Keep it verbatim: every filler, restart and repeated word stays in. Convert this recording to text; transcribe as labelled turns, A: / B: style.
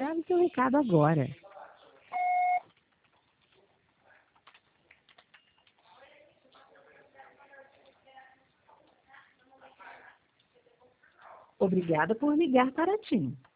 A: Grave seu recado agora. Obrigada por ligar para a TIM.